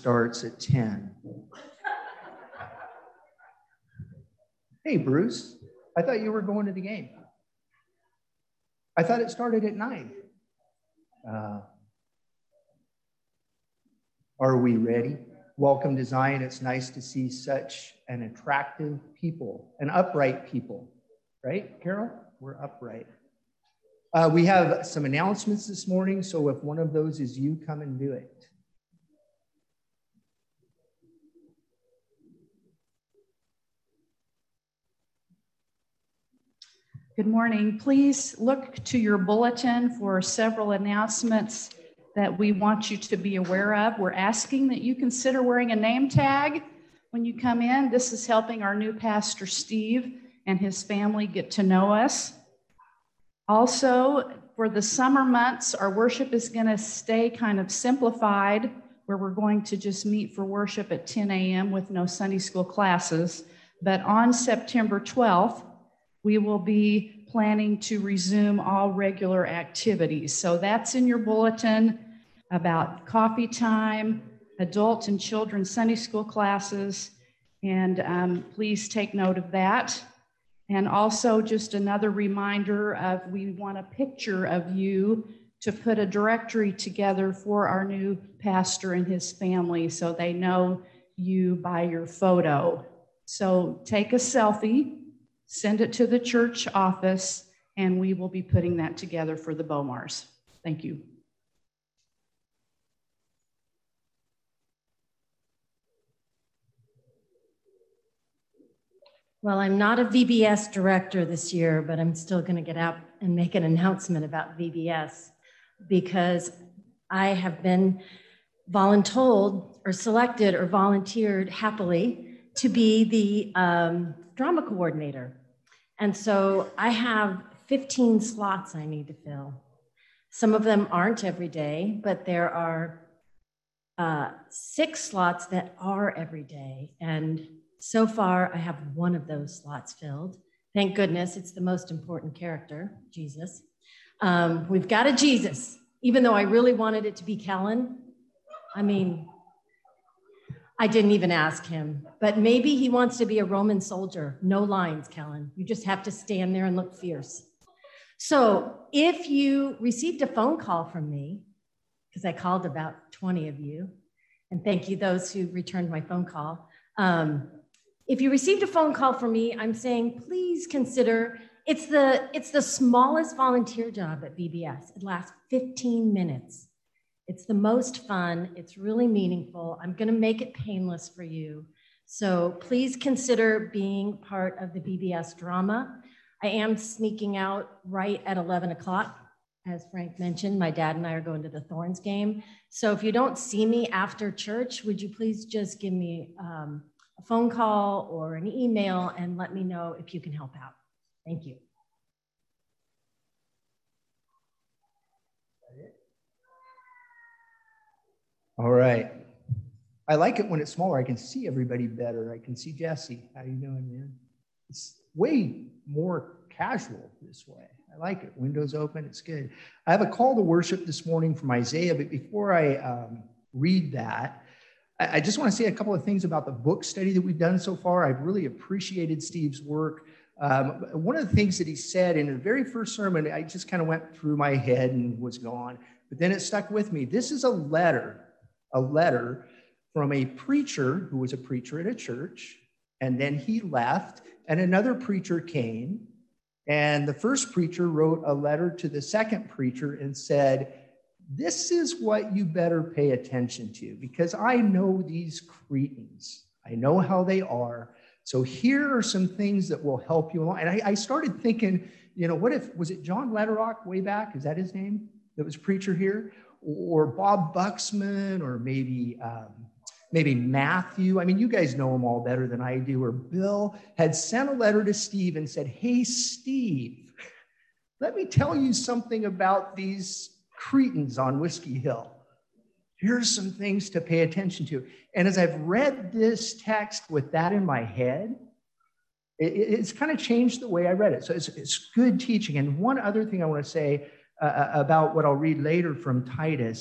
starts at 10. Hey, Bruce, I thought you were going to the game. I thought it started at 9. Are we ready? Welcome to Zion. It's nice to see such an attractive people, an upright people, right, Carol? We're upright. We have some announcements this morning, so if one of those is you, come and do it. Good morning. Please look to your bulletin for several announcements that we want you to be aware of. We're asking that you consider wearing a name tag when you come in. This is helping our new pastor, Steve, and his family get to know us. Also, for the summer months, our worship is going to stay kind of simplified, where we're going to just meet for worship at 10 a.m. with no Sunday school classes. But on September 12th, we will be planning to resume all regular activities. So that's in your bulletin about coffee time, adult and children's Sunday school classes, and please take note of that. And also just another reminder of we want a picture of you to put a directory together for our new pastor and his family so they know you by your photo. So take a selfie, send it to the church office, and we will be putting that together for the Bomars. Thank you. Well, I'm not a VBS director this year, but I'm still going to get out and make an announcement about VBS because I have been voluntold or selected or volunteered happily to be the drama coordinator. And so I have 15 slots I need to fill. Some of them aren't every day, but there are 6 slots that are every day. And so far, I have one of those slots filled. Thank goodness, it's the most important character, Jesus. We've got a Jesus, even though I really wanted it to be Kellen. I mean, I didn't even ask him, but maybe he wants to be a Roman soldier. No lines, Kellen. You just have to stand there and look fierce. So if you received a phone call from me, because I called about 20 of you, and thank you those who returned my phone call. If you received a phone call from me, I'm saying, please consider, it's the smallest volunteer job at VBS. It lasts 15 minutes. It's the most fun. It's really meaningful. I'm going to make it painless for you. So please consider being part of the VBS drama. I am sneaking out right at 11 o'clock. As Frank mentioned, my dad and I are going to the Thorns game. So if you don't see me after church, would you please just give me a phone call or an email and let me know if you can help out. Thank you. All right. I like it when it's smaller. I can see everybody better. I can see Jesse. How you doing, man? It's way more casual this way. I like it. Windows open. It's good. I have a call to worship this morning from Isaiah, but before I read that, I just want to say a couple of things about the book study that we've done so far. I've really appreciated Steve's work. One of the things that he said in the very first sermon, I just kind of went through my head and was gone, but then it stuck with me. This is a letter from a preacher who was a preacher at a church, and then he left, and another preacher came, and the first preacher wrote a letter to the second preacher and said, this is what you better pay attention to, because I know these Cretans. I know how they are. So here are some things that will help you along. And I started thinking, was it John Lederach way back? Is that his name? That was preacher here? Or Bob Buxman, or maybe Matthew. I mean, you guys know them all better than I do. Or Bill had sent a letter to Steve and said, hey, Steve, let me tell you something about these Cretans on Whiskey Hill. Here's some things to pay attention to. And as I've read this text with that in my head, it's kind of changed the way I read it. So it's good teaching. And one other thing I want to say about what I'll read later from Titus,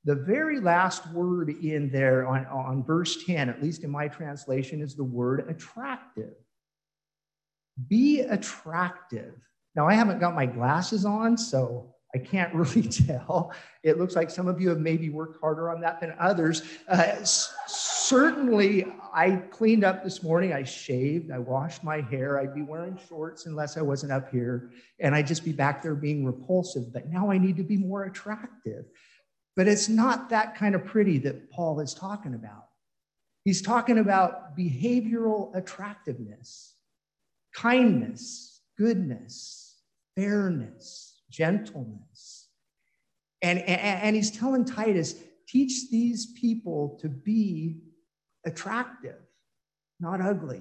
The very last word in there on verse 10, at least in my translation, is the word attractive. Be attractive. Now, I haven't got my glasses on, so I can't really tell. It looks like some of you have maybe worked harder on that than others. Certainly, I cleaned up this morning. I shaved. I washed my hair. I'd be wearing shorts unless I wasn't up here, and I'd just be back there being repulsive. But now I need to be more attractive. But it's not that kind of pretty that Paul is talking about. He's talking about behavioral attractiveness, kindness, goodness, fairness, gentleness. And he's telling Titus, teach these people to be attractive, not ugly.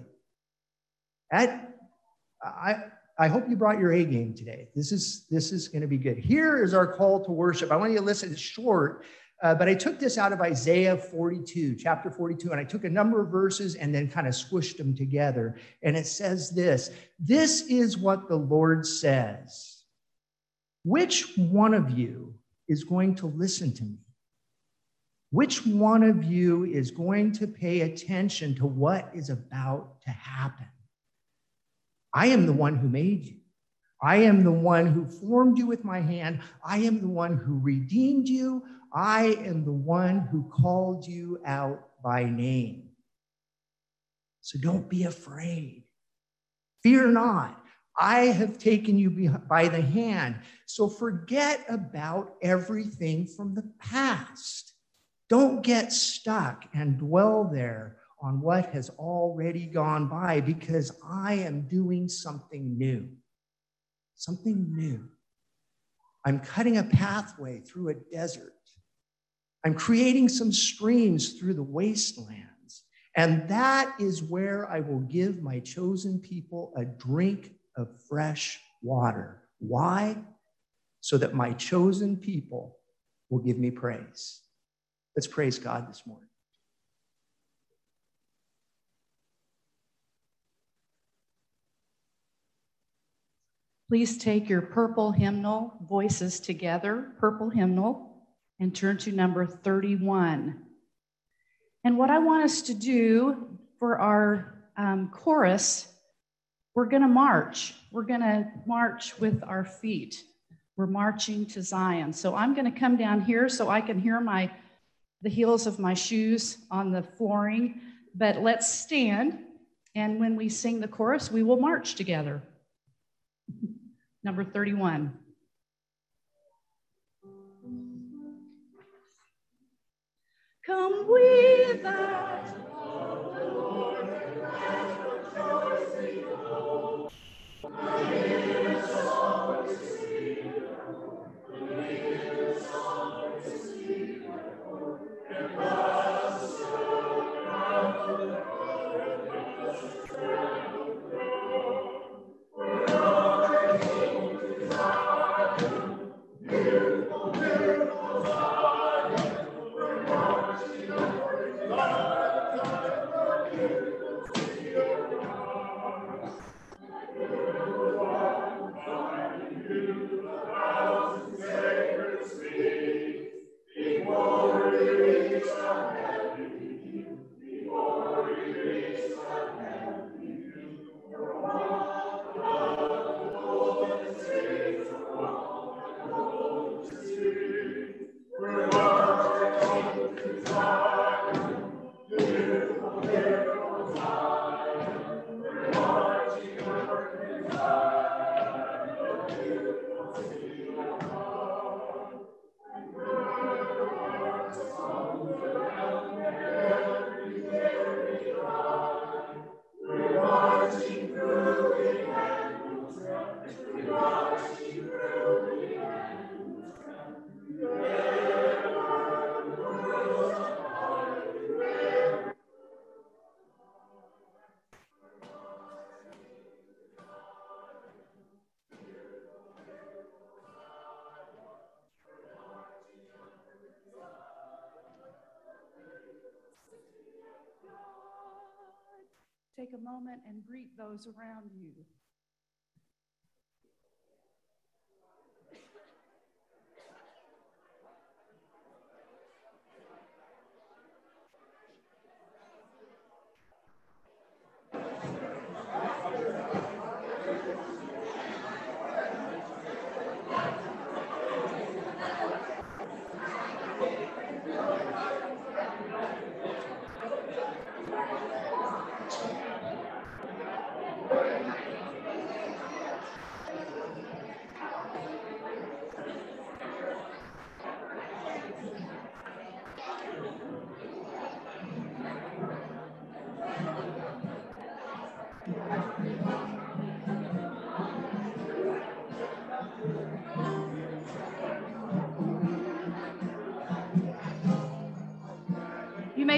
I hope you brought your A game today. This is going to be good. Here is our call to worship. I want you to listen. It's short, but I took this out of Isaiah 42, chapter 42, and I took a number of verses and then kind of squished them together. And it says this is what the Lord says. Which one of you is going to listen to me? Which one of you is going to pay attention to what is about to happen? I am the one who made you. I am the one who formed you with my hand. I am the one who redeemed you. I am the one who called you out by name. So don't be afraid. Fear not. I have taken you by the hand. So forget about everything from the past. Don't get stuck and dwell there on what has already gone by, because I am doing something new. Something new. I'm cutting a pathway through a desert. I'm creating some streams through the wastelands. And that is where I will give my chosen people a drink of fresh water. Why? So that my chosen people will give me praise. Let's praise God this morning. Please take your purple hymnal, Voices Together, purple hymnal, and turn to number 31. And what I want us to do for our chorus, we're going to march. We're going to march with our feet. We're marching to Zion. So I'm going to come down here so I can hear the heels of my shoes on the flooring. But let's stand, and when we sing the chorus, we will march together. Number 31. Come with us. Take a moment and greet those around you.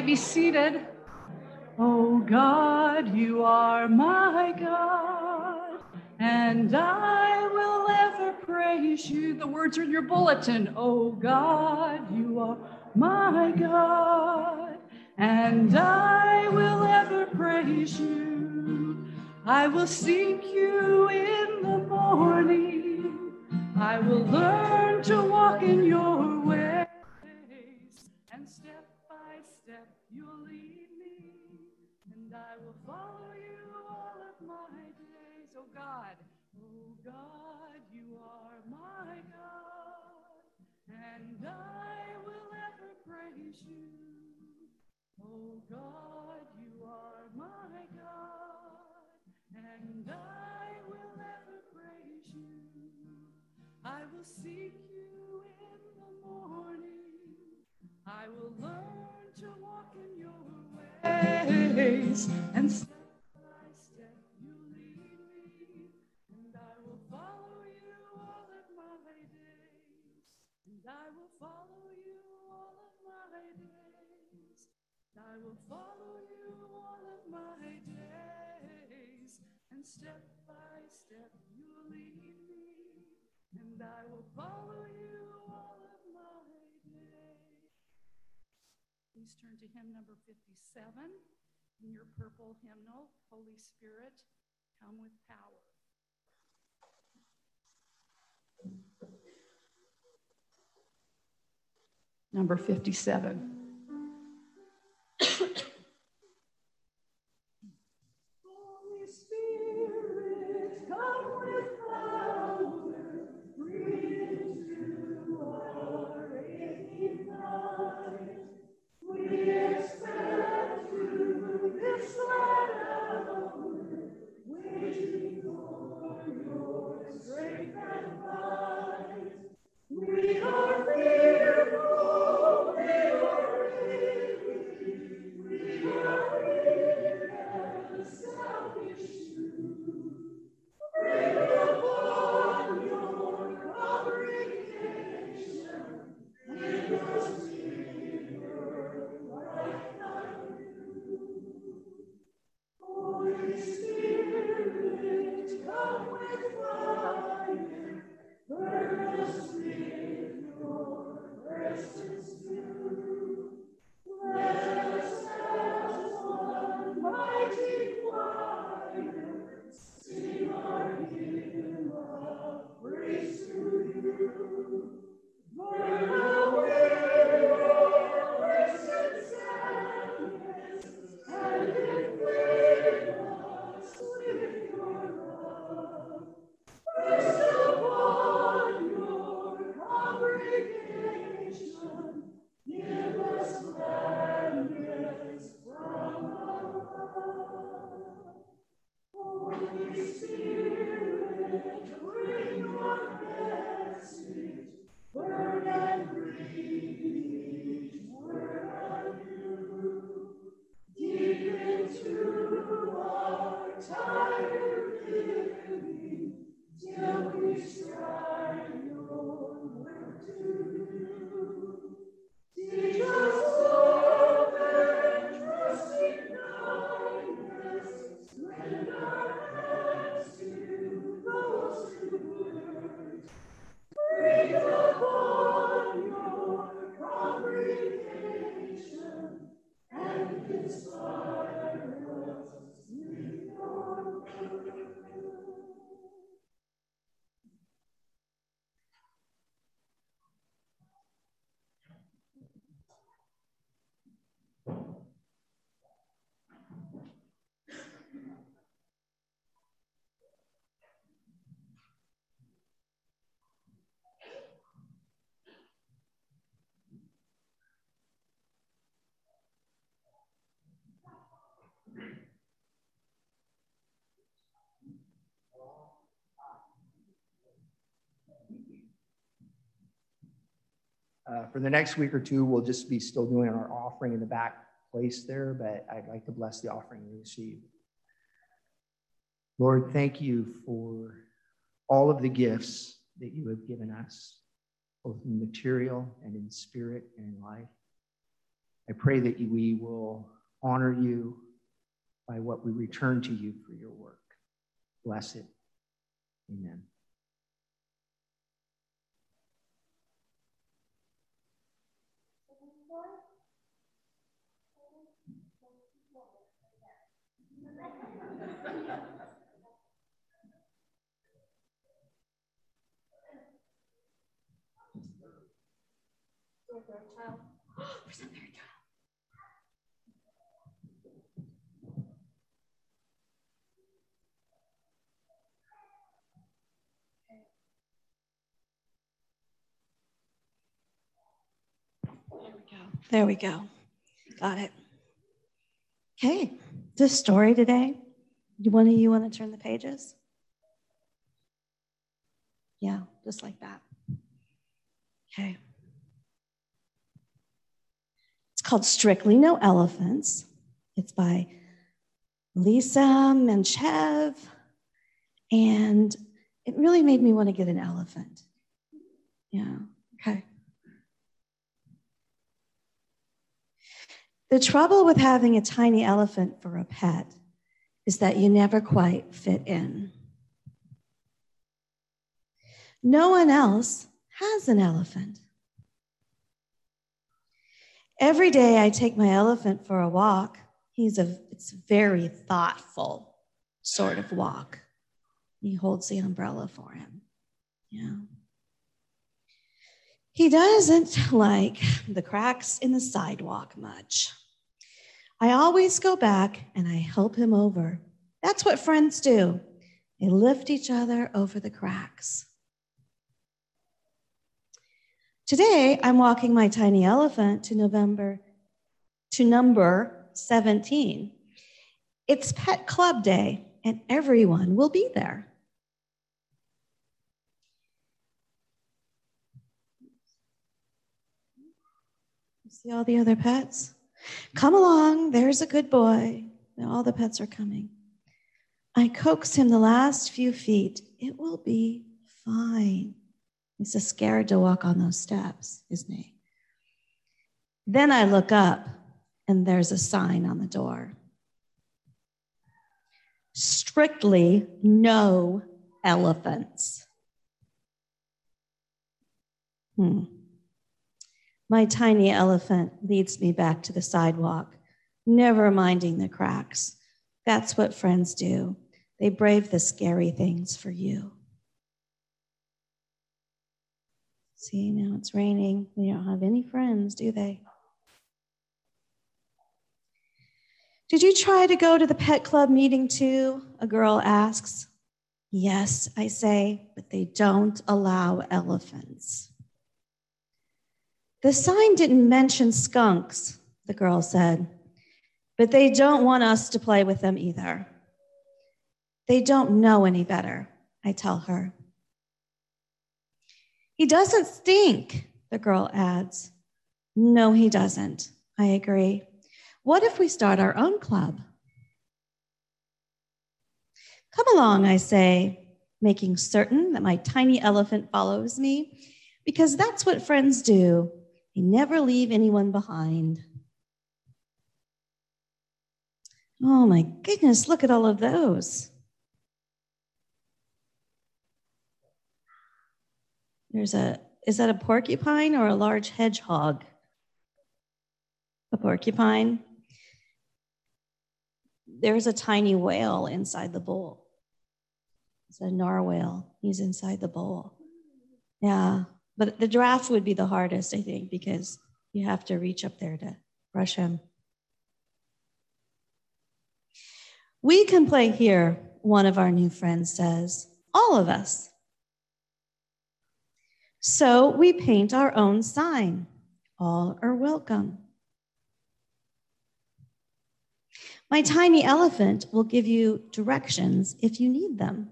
be seated. Oh God, you are my God, and I will ever praise you. The words are in your bulletin. Oh God, you are my God, and I will ever praise you. I will seek you in the morning. I will learn to walk in your ways, and step by step you'll lead me, and I will follow you all of my days. Oh God, you are my God, and I will ever praise you. Oh God, you are my God, and I will ever praise you. I will seek you in the morning. I will learn to walk in your ways, and step by step you lead me, and I will follow you all of my days, and I will follow you all of my days, I will follow you all of my days, and step by step you lead me, and I will follow you all of my days. Please turn to hymn number 57 in your purple hymnal, Holy Spirit, Come with Power. Number 57. Holy Spirit, come with power, breathe into our aching lives. We expect you this latter hour, waiting for your strength and might. We are fearful, we are weary, we are weak and selfish too. Bring upon your congregation, give us deeper life like you. Holy Spirit, come with fire, burn us with your presence too. Let us as one mighty choir sing our hymn of praise to you. Burn away all present sadness and inflame us with your love. Rest upon your congregation, give us gladness from above. Holy Spirit, bring your message, burn and breathe each word of you. Deep into our tired living, till we strive your word to do. Teach us love and trust in kindness, lend our hands to those who hurt. Breathe upon your congregation and inspire us with your word. For the next week or two, we'll just be still doing our offering in the back place there, but I'd like to bless the offering we received. Lord, thank you for all of the gifts that you have given us, both in material and in spirit and in life. I pray that we will honor you by what we return to you for your work. Bless it. Amen. There we go. Got it. Okay, this story today, one of you want to turn the pages? Yeah, just like that. Okay. It's called Strictly No Elephants. It's by Lisa Menchev, and it really made me want to get an elephant. Yeah, okay. The trouble with having a tiny elephant for a pet is that you never quite fit in. No one else has an elephant. Every day I take my elephant for a walk. It's a very thoughtful sort of walk. He holds the umbrella for him. Yeah. He doesn't like the cracks in the sidewalk much. I always go back and I help him over. That's what friends do. They lift each other over the cracks. Today, I'm walking my tiny elephant to number 17. It's Pet Club Day, and everyone will be there. You see all the other pets? Come along, there's a good boy. All the pets are coming. I coax him the last few feet. It will be fine. He's so scared to walk on those steps, isn't he? Then I look up, and there's a sign on the door. Strictly no elephants. My tiny elephant leads me back to the sidewalk, never minding the cracks. That's what friends do. They brave the scary things for you. See, now it's raining. They don't have any friends, do they? Did you try to go to the pet club meeting too? A girl asks. Yes, I say, but they don't allow elephants. The sign didn't mention skunks, the girl said, but they don't want us to play with them either. They don't know any better, I tell her. He doesn't stink, the girl adds. No, he doesn't, I agree. What if we start our own club? Come along, I say, making certain that my tiny elephant follows me, because that's what friends do. They never leave anyone behind. Oh my goodness, look at all of those. Is that a porcupine or a large hedgehog? A porcupine. There's a tiny whale inside the bowl. It's a narwhal. He's inside the bowl. Yeah, but the giraffe would be the hardest, I think, because you have to reach up there to brush him. We can play here, one of our new friends says. All of us. So we paint our own sign. All are welcome. My tiny elephant will give you directions if you need them.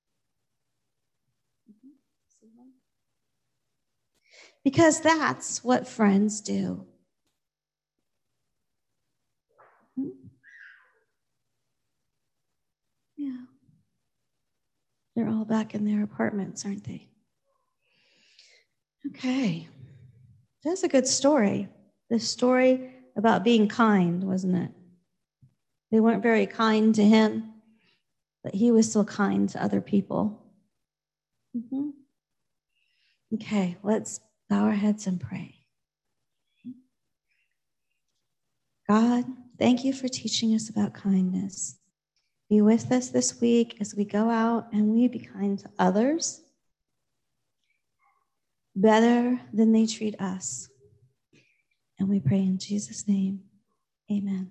Because that's what friends do. Yeah. They're all back in their apartments, aren't they? Okay. That's a good story. The story about being kind, wasn't it? They weren't very kind to him, but he was still kind to other people. Mm-hmm. Okay, let's bow our heads and pray. God, thank you for teaching us about kindness. Be with us this week as we go out and we be kind to others better than they treat us. And we pray in Jesus' name, amen.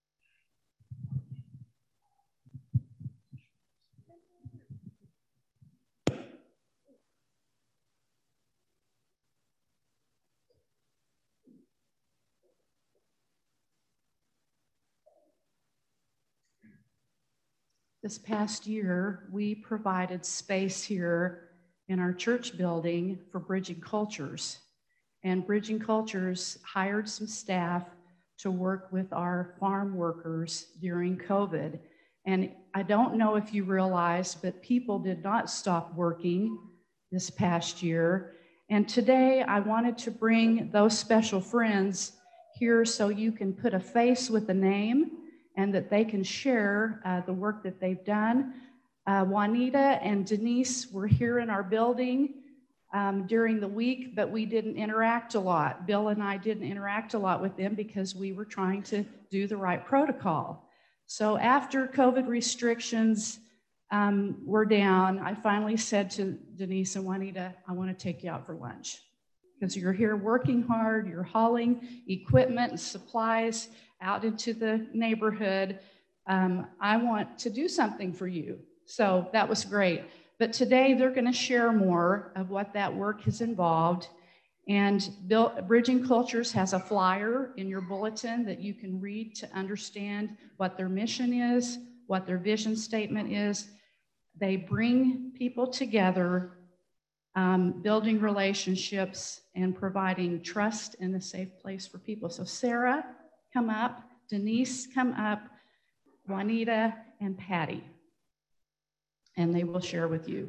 This past year, we provided space here in our church building for Bridging Cultures. And Bridging Cultures hired some staff to work with our farm workers during COVID. And I don't know if you realize, but people did not stop working this past year. And today I wanted to bring those special friends here so you can put a face with a name and that they can share the work that they've done. Juanita and Denise were here in our building during the week, but we didn't interact a lot. Bill and I didn't interact a lot with them because we were trying to do the right protocol. So after COVID restrictions were down, I finally said to Denise and Juanita, I want to take you out for lunch because you're here working hard, you're hauling equipment and supplies out into the neighborhood. I want to do something for you. So that was great. But today they're going to share more of what that work has involved. And Bridging Cultures has a flyer in your bulletin that you can read to understand what their mission is, what their vision statement is. They bring people together, building relationships and providing trust and a safe place for people. So Sarah, come up. Denise, come up. Juanita and Patty. And they will share with you.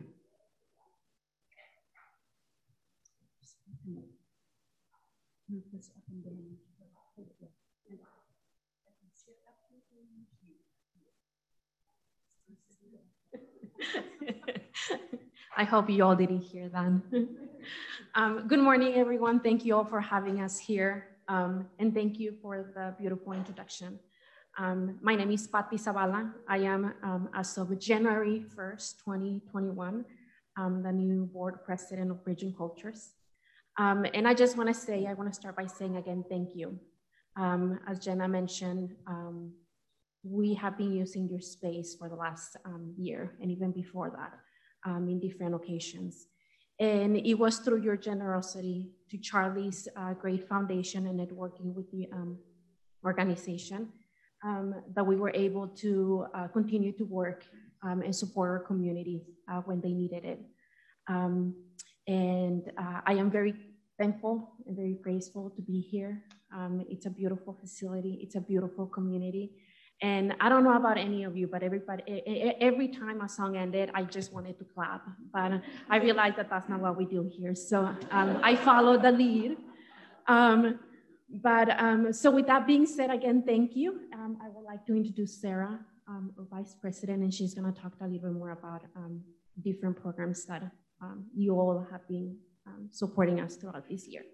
I hope you all didn't hear that. Good morning, everyone. Thank you all for having us here. And thank you for the beautiful introduction. My name is Patti Zavala. I am, as of January 1st, 2021, the new board president of Bridging Cultures. And I just want to say, I want to start by saying again, thank you. As Jenna mentioned, we have been using your space for the last year and even before that in different occasions. And it was through your generosity to Charlie's great foundation and networking with the organization that we were able to continue to work and support our community when they needed it. And I am very thankful and very grateful to be here. It's a beautiful facility. It's a beautiful community. And I don't know about any of you, but every time a song ended, I just wanted to clap. But I realized that that's not what we do here. So I followed the lead. So with that being said, again, thank you. I would like to introduce Sarah, our Vice President, and she's going to talk a little bit more about different programs that you all have been supporting us throughout this year.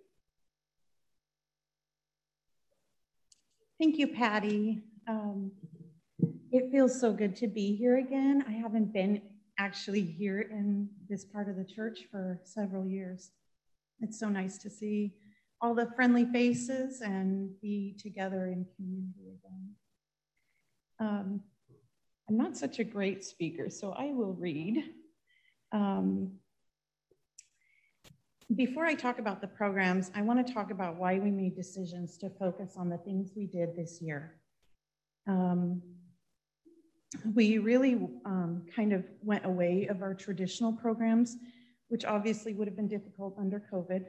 Thank you, Patty. It feels so good to be here again. I haven't been actually here in this part of the church for several years. It's so nice to see all the friendly faces and be together in community again. I'm not such a great speaker, so I will read. Before I talk about the programs, I want to talk about why we made decisions to focus on the things we did this year. We really kind of went away of our traditional programs, which obviously would have been difficult under COVID.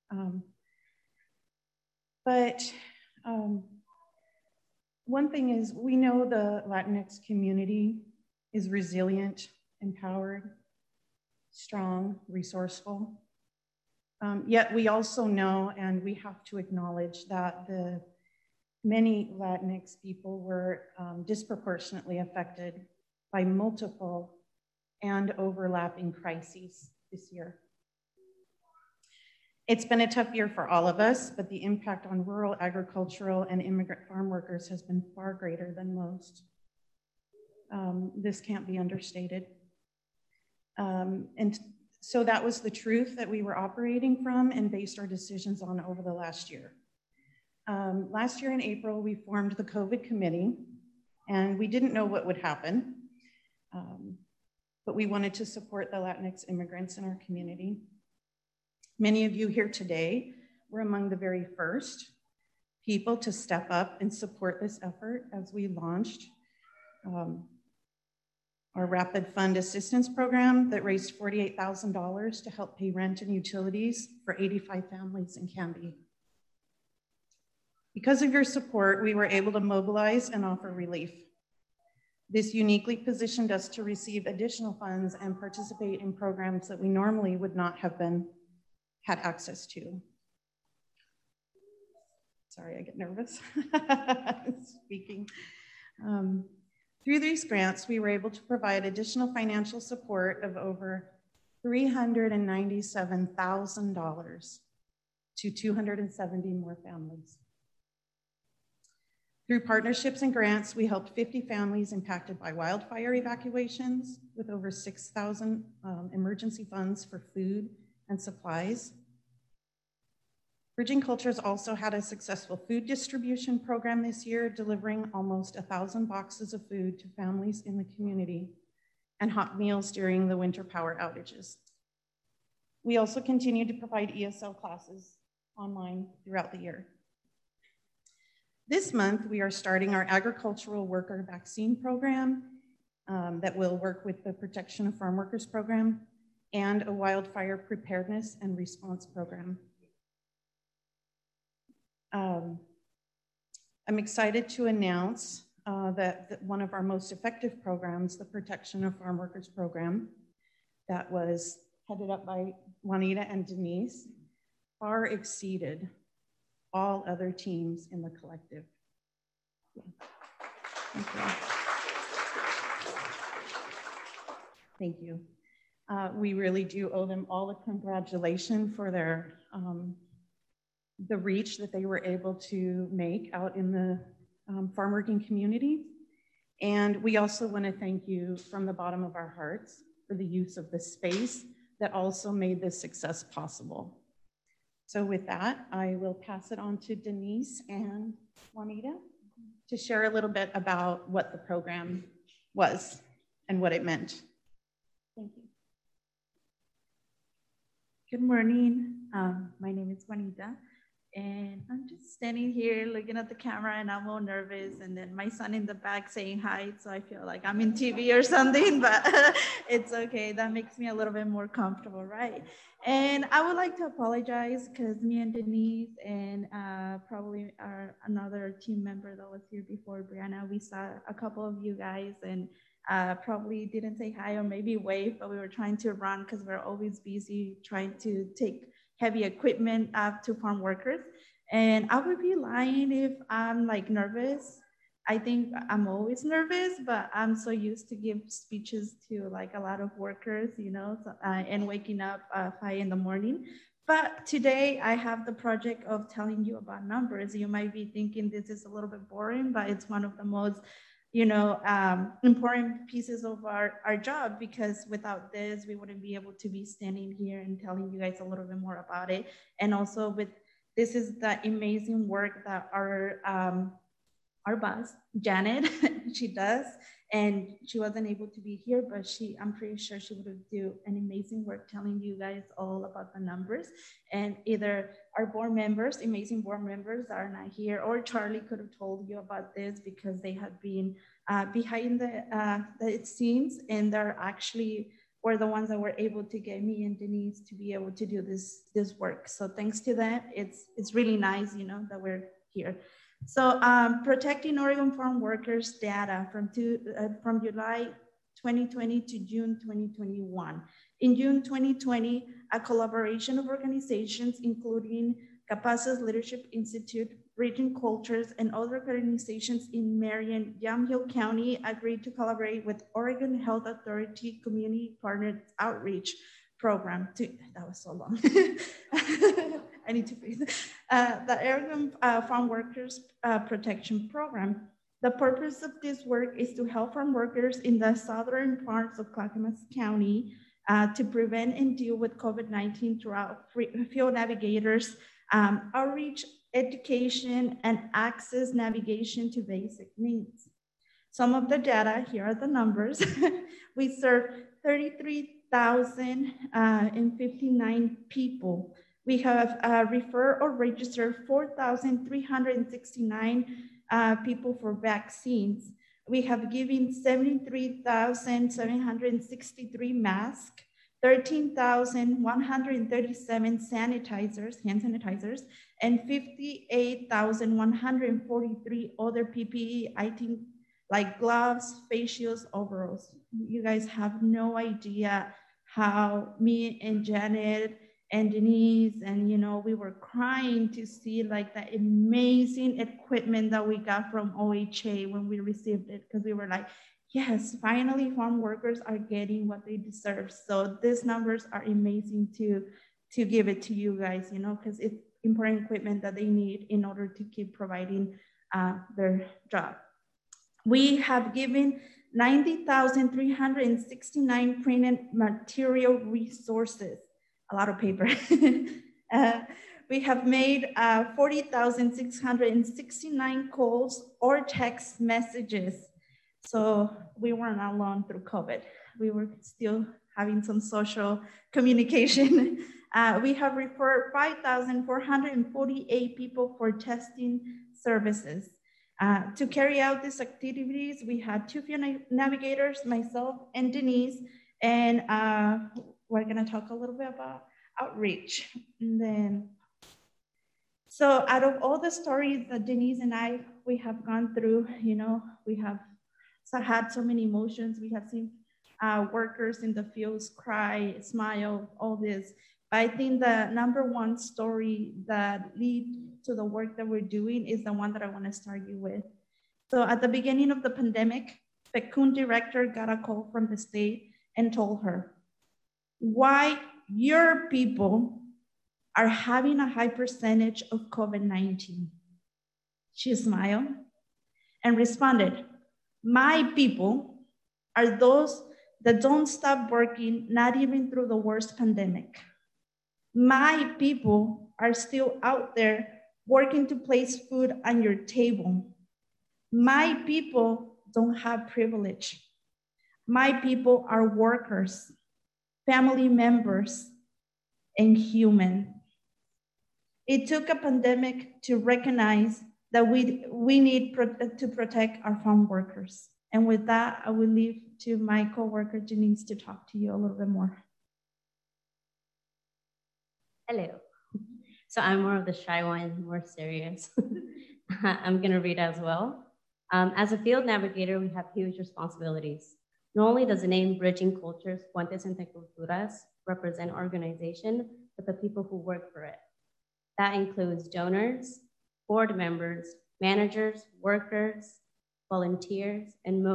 One thing is, we know the Latinx community is resilient, empowered, strong, resourceful. Yet we also know, and we have to acknowledge, that the many Latinx people were disproportionately affected by multiple and overlapping crises this year. It's been a tough year for all of us, but the impact on rural, agricultural, and immigrant farm workers has been far greater than most. This can't be understated. And so that was the truth that we were operating from and based our decisions on over the last year. Last year in April, we formed the COVID committee, and we didn't know what would happen, but we wanted to support the Latinx immigrants in our community. Many of you here today were among the very first people to step up and support this effort as we launched our Rapid Fund Assistance Program that raised $48,000 to help pay rent and utilities for 85 families in Canby. Because of your support, we were able to mobilize and offer relief. This uniquely positioned us to receive additional funds and participate in programs that we normally would not have had access to. Sorry, I get nervous speaking. Through these grants, we were able to provide additional financial support of over $397,000 to 270 more families. Through partnerships and grants, we helped 50 families impacted by wildfire evacuations with over 6,000 emergency funds for food and supplies. Bridging Cultures also had a successful food distribution program this year, delivering almost 1,000 boxes of food to families in the community and hot meals during the winter power outages. We also continue to provide ESL classes online throughout the year. This month, we are starting our agricultural worker vaccine program that will work with the Protection of Farm Workers program and a wildfire preparedness and response program. I'm excited to announce that one of our most effective programs, the Protection of Farm Workers program, that was headed up by Juanita and Denise, far exceeded all other teams in the collective. Thank you. Thank you. We really do owe them all a congratulation for their the reach that they were able to make out in the farm working community. And we also want to thank you from the bottom of our hearts for the use of the space that also made this success possible. So with that, I will pass it on to Denise and Juanita to share a little bit about what the program was and what it meant. Thank you. Good morning. My name is Juanita, and I'm just standing here looking at the camera, and I'm all nervous, and then my son in the back saying hi, so I feel like I'm in TV or something, but it's okay. That makes me a little bit more comfortable, right? And I would like to apologize because me and Denise and probably another team member that was here before, Brianna, we saw a couple of you guys and probably didn't say hi or maybe wave, but we were trying to run because we're always busy trying to take heavy equipment up to farm workers. And I would be lying if I'm like nervous. I think I'm always nervous, but I'm so used to give speeches to like a lot of workers, you know, so, and waking up 5 in the morning. But today I have the project of telling you about numbers. You might be thinking this is a little bit boring, but it's one of the most, you know, important pieces of our job, because without this, we wouldn't be able to be standing here and telling you guys a little bit more about it. And also with, this is the amazing work that our boss, Janet, she does, and she wasn't able to be here, but I'm pretty sure she would do an amazing work telling you guys all about the numbers. And either our board members, amazing board members are not here, or Charlie could have told you about this because they had been behind the scenes, and they're actually were the ones that were able to get me and Denise to be able to do this work. So thanks to that, it's really nice, you know, that we're here. So protecting Oregon farm workers data from July 2020 to June 2021. In June 2020, a collaboration of organizations, including Capaces Leadership Institute, Region Cultures, and other organizations in Marion, Yamhill County agreed to collaborate with Oregon Health Authority Community Partner Outreach Program. That was so long. I need to breathe. The Oregon Farm Workers Protection Program. The purpose of this work is to help farm workers in the southern parts of Clackamas County to prevent and deal with COVID-19 throughout field navigators, outreach, education, and access navigation to basic needs. Some of the data, here are the numbers. We serve 33,059 people. We have referred or registered 4,369 people for vaccines. We have given 73,763 masks, 13,137 sanitizers, hand sanitizers, and 58,143 other PPE items like gloves, face shields, overalls. You guys have no idea how me and Janet and Denise and we were crying to see like the amazing equipment that we got from OHA when we received it, because we were like, yes, finally farm workers are getting what they deserve. So these numbers are amazing to give it to you guys, because it's important equipment that they need in order to keep providing their job. We have given 90,369 printed material resources, a lot of paper. We have made 40,669 calls or text messages. So we weren't alone through COVID. We were still having some social communication. We have referred 5,448 people for testing services. To carry out these activities, we had 2 field navigators, myself and Denise, and we're gonna talk a little bit about outreach. And then, so out of all the stories that Denise and we have gone through, we have had so many emotions. We have seen workers in the fields cry, smile, all this. But I think the #1 story that leads to the work that we're doing is the one that I want to start you with. So at the beginning of the pandemic, the Coon director got a call from the state and told her, why your people are having a high percentage of COVID-19. She smiled and responded, my people are those that don't stop working, not even through the worst pandemic. My people are still out there working to place food on your table. My people don't have privilege. My people are workers, family members, and human. It took a pandemic to recognize that we need to protect our farm workers. And with that, I will leave to my coworker, Denise, to talk to you a little bit more. Hello. So I'm more of the shy one, more serious. I'm gonna read as well. As a field navigator, we have huge responsibilities. Not only does the name Bridging Cultures, Puentes Entre Culturas represent our organization, but the people who work for it. That includes donors, board members, managers, workers, volunteers, and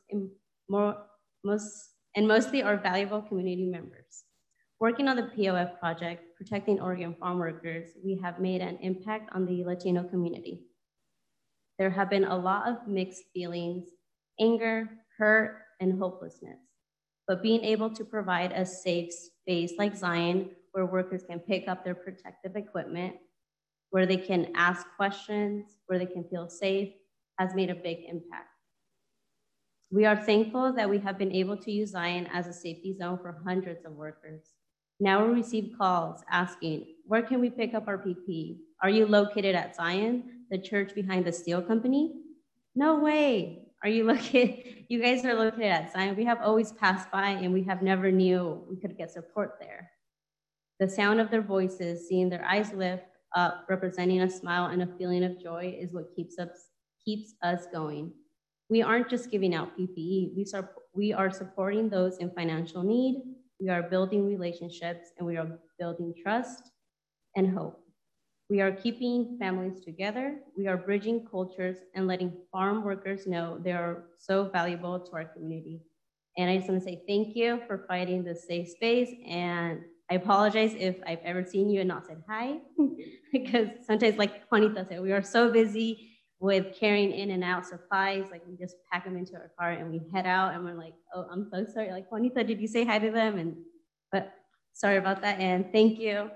mostly our valuable community members. Working on the POF project, Protecting Oregon Farm Workers, we have made an impact on the Latino community. There have been a lot of mixed feelings, anger, hurt, and hopelessness. But being able to provide a safe space like Zion, where workers can pick up their protective equipment, where they can ask questions, where they can feel safe, has made a big impact. We are thankful that we have been able to use Zion as a safety zone for hundreds of workers. Now we receive calls asking, where can we pick up our PPE? Are you located at Zion, the church behind the steel company? No way. You guys are located at Zion. We have always passed by and we have never knew we could get support there. The sound of their voices, seeing their eyes lift up, representing a smile and a feeling of joy is what keeps us going. We aren't just giving out PPE. We are supporting those in financial need. We are building relationships and we are building trust and hope. We are keeping families together. We are bridging cultures and letting farm workers know they are so valuable to our community. And I just want to say thank you for fighting this safe space. And I apologize if I've ever seen you and not said hi, because sometimes, like Juanita said, we are so busy with carrying in and out supplies. Like we just pack them into our car and we head out and we're like, oh, I'm so sorry. Like, Juanita, did you say hi to them? But sorry about that. And thank you.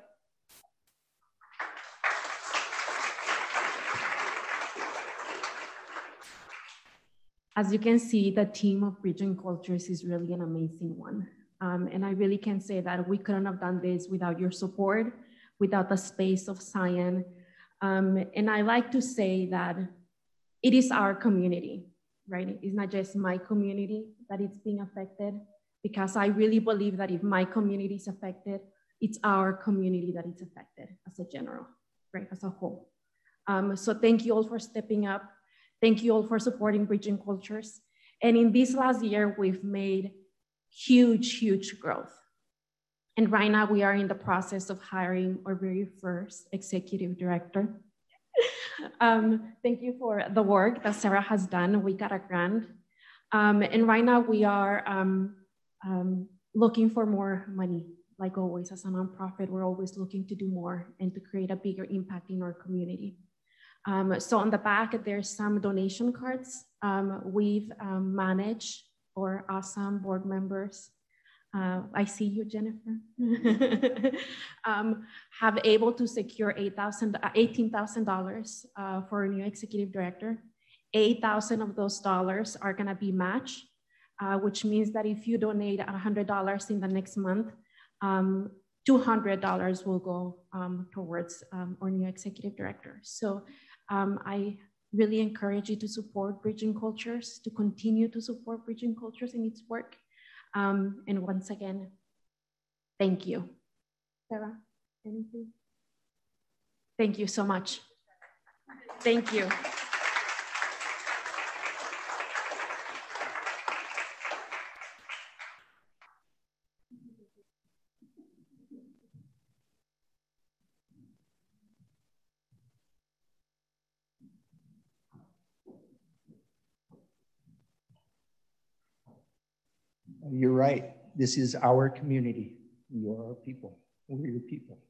As you can see, the team of Bridging Cultures is really an amazing one. And I really can say that we couldn't have done this without your support, without the space of Zion. And I like to say that it is our community, right? It's not just my community that it's being affected, because I really believe that if my community is affected, it's our community that is affected as a general, right, as a whole. So thank you all for stepping up. Thank you all for supporting Bridging Cultures. And in this last year, we've made huge, huge growth. And right now we are in the process of hiring our very first executive director. Thank you for the work that Sarah has done. We got a grant. And right now we are looking for more money. Like always, as a nonprofit, we're always looking to do more and to create a bigger impact in our community. So on the back, there's some donation cards. We've managed our awesome board members. I see you, Jennifer. Have able to secure $18,000 for a new executive director. 8,000 of those dollars are gonna be matched, which means that if you donate $100 in the next month, $200 will go towards our new executive director. So I really encourage you to support Bridging Cultures, to continue to support Bridging Cultures in its work. And once again, thank you. Sarah, anything? Thank you so much. Thank you. You're right. This is our community. You are our people. We're your people.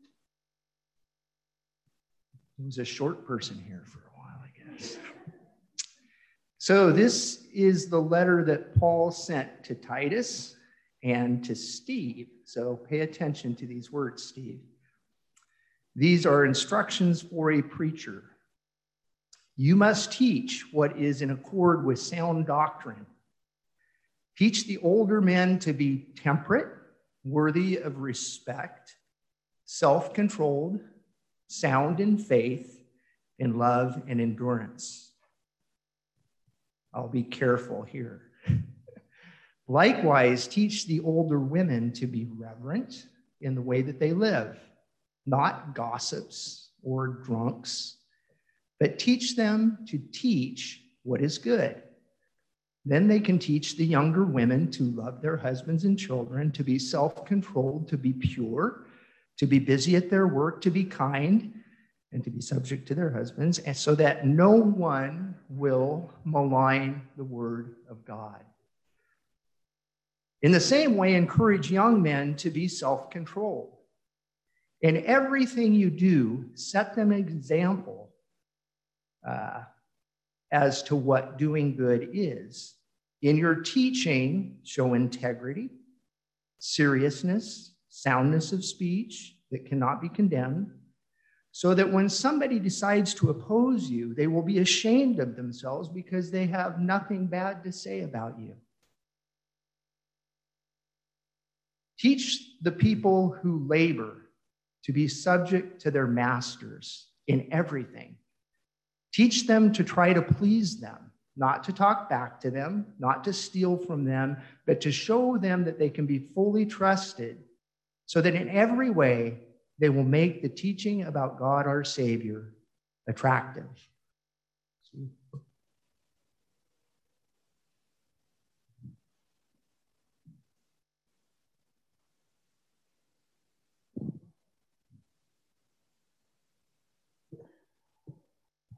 There was a short person here for a while, I guess. So this is the letter that Paul sent to Titus and to Steve. So pay attention to these words, Steve. These are instructions for a preacher. You must teach what is in accord with sound doctrine. Teach the older men to be temperate, worthy of respect, self-controlled, sound in faith, in love and endurance. I'll be careful here. Likewise, teach the older women to be reverent in the way that they live, not gossips or drunks, but teach them to teach what is good. Then they can teach the younger women to love their husbands and children, to be self-controlled, to be pure, to be busy at their work, to be kind, and to be subject to their husbands, and so that no one will malign the word of God. In the same way, encourage young men to be self-controlled. In everything you do, set them an example as to what doing good is. In your teaching, show integrity, seriousness, soundness of speech that cannot be condemned, so that when somebody decides to oppose you, they will be ashamed of themselves because they have nothing bad to say about you. Teach the people who labor to be subject to their masters in everything. Teach them to try to please them, not to talk back to them, not to steal from them, but to show them that they can be fully trusted, so that in every way they will make the teaching about God our Savior attractive.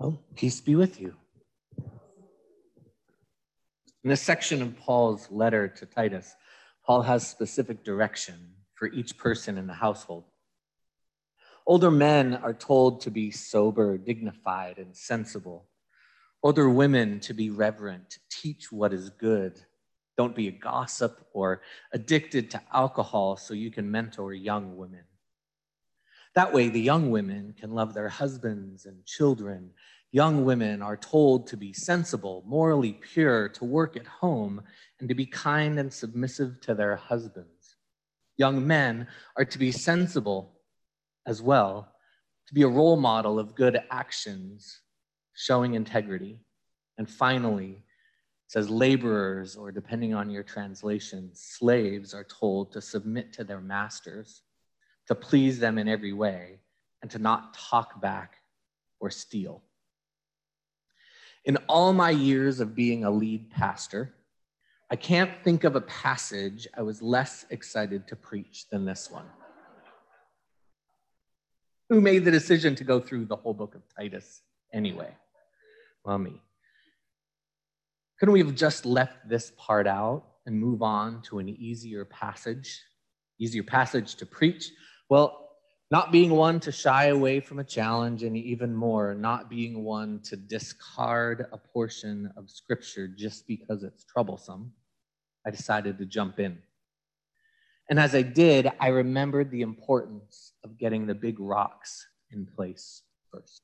Well, peace be with you. In this section of Paul's letter to Titus, Paul has specific direction for each person in the household. Older men are told to be sober, dignified, and sensible. Older women to be reverent, teach what is good. Don't be a gossip or addicted to alcohol so you can mentor young women. That way, the young women can love their husbands and children. Young women are told to be sensible, morally pure, to work at home, and to be kind and submissive to their husbands. Young men are to be sensible as well, to be a role model of good actions, showing integrity. And finally, it says laborers, or depending on your translation, slaves, are told to submit to their masters, to please them in every way, and to not talk back or steal. In all my years of being a lead pastor, I can't think of a passage I was less excited to preach than this one. Who made the decision to go through the whole book of Titus anyway? Well, me. Couldn't we have just left this part out and move on to an easier passage to preach? Well, not being one to shy away from a challenge, and even more, not being one to discard a portion of scripture just because it's troublesome, I decided to jump in. And as I did, I remembered the importance of getting the big rocks in place first.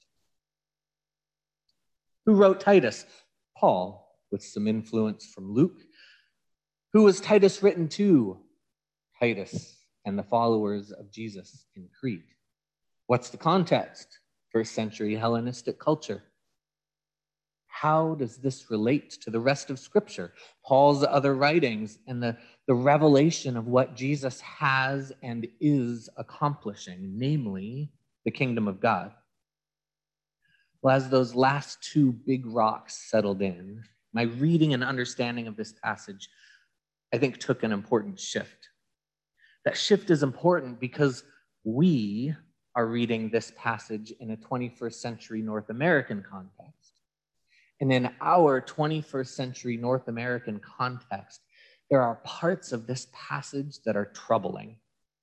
Who wrote Titus? Paul, with some influence from Luke. Who was Titus written to? Titus and the followers of Jesus in Crete. What's the context? First century Hellenistic culture. How does this relate to the rest of Scripture, Paul's other writings, and the revelation of what Jesus has and is accomplishing, namely the kingdom of God? Well, as those last two big rocks settled in, my reading and understanding of this passage, I think, took an important shift. That shift is important because we are reading this passage in a 21st century North American context. And in our 21st century North American context, there are parts of this passage that are troubling.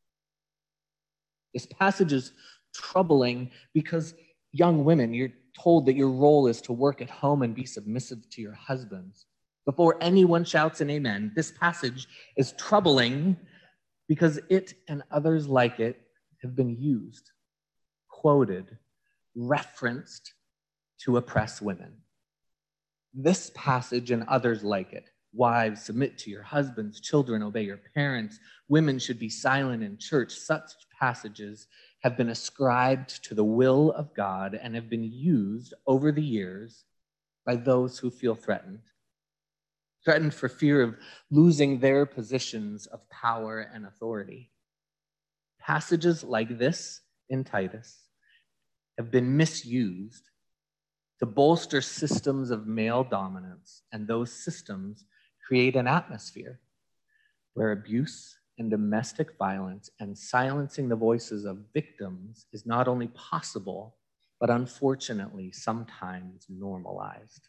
This passage is troubling because young women, you're told that your role is to work at home and be submissive to your husbands. Before anyone shouts an amen, this passage is troubling because it and others like it have been used, quoted, referenced to oppress women. This passage and others like it, wives, submit to your husbands, children, obey your parents, women should be silent in church, such passages have been ascribed to the will of God and have been used over the years by those who feel threatened for fear of losing their positions of power and authority. Passages like this in Titus have been misused to bolster systems of male dominance, and those systems create an atmosphere where abuse and domestic violence and silencing the voices of victims is not only possible, but unfortunately sometimes normalized.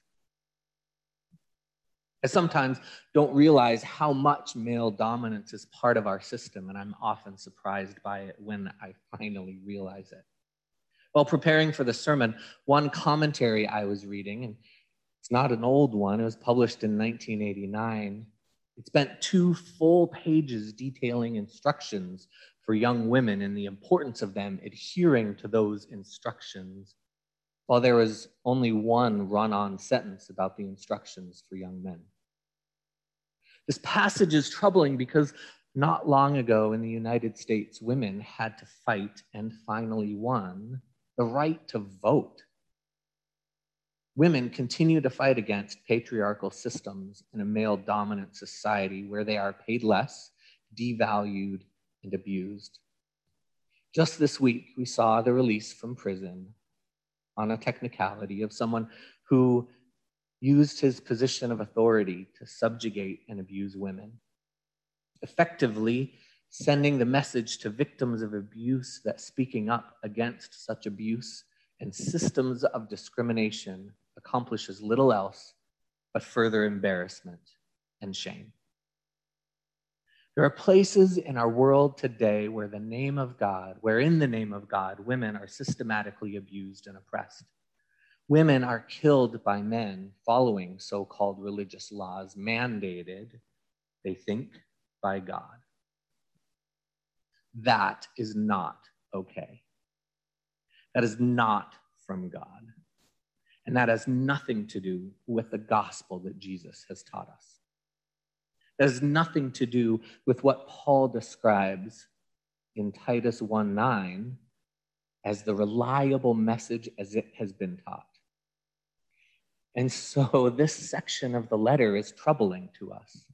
I sometimes don't realize how much male dominance is part of our system, and I'm often surprised by it when I finally realize it. While preparing for the sermon, one commentary I was reading, and it's not an old one, it was published in 1989. It spent 2 full pages detailing instructions for young women and the importance of them adhering to those instructions, while there was only one run-on sentence about the instructions for young men. This passage is troubling because not long ago in the United States, women had to fight and finally won the right to vote. Women continue to fight against patriarchal systems in a male-dominant society where they are paid less, devalued, and abused. Just this week, we saw the release from prison on a technicality of someone who used his position of authority to subjugate and abuse women, effectively sending the message to victims of abuse that speaking up against such abuse and systems of discrimination accomplishes little else but further embarrassment and shame. There are places in our world today where in the name of God, women are systematically abused and oppressed. Women are killed by men following so-called religious laws mandated, they think, by God. That is not okay. That is not from God. And that has nothing to do with the gospel that Jesus has taught us. It has nothing to do with what Paul describes in Titus 1:9 as the reliable message as it has been taught. And so this section of the letter is troubling to us.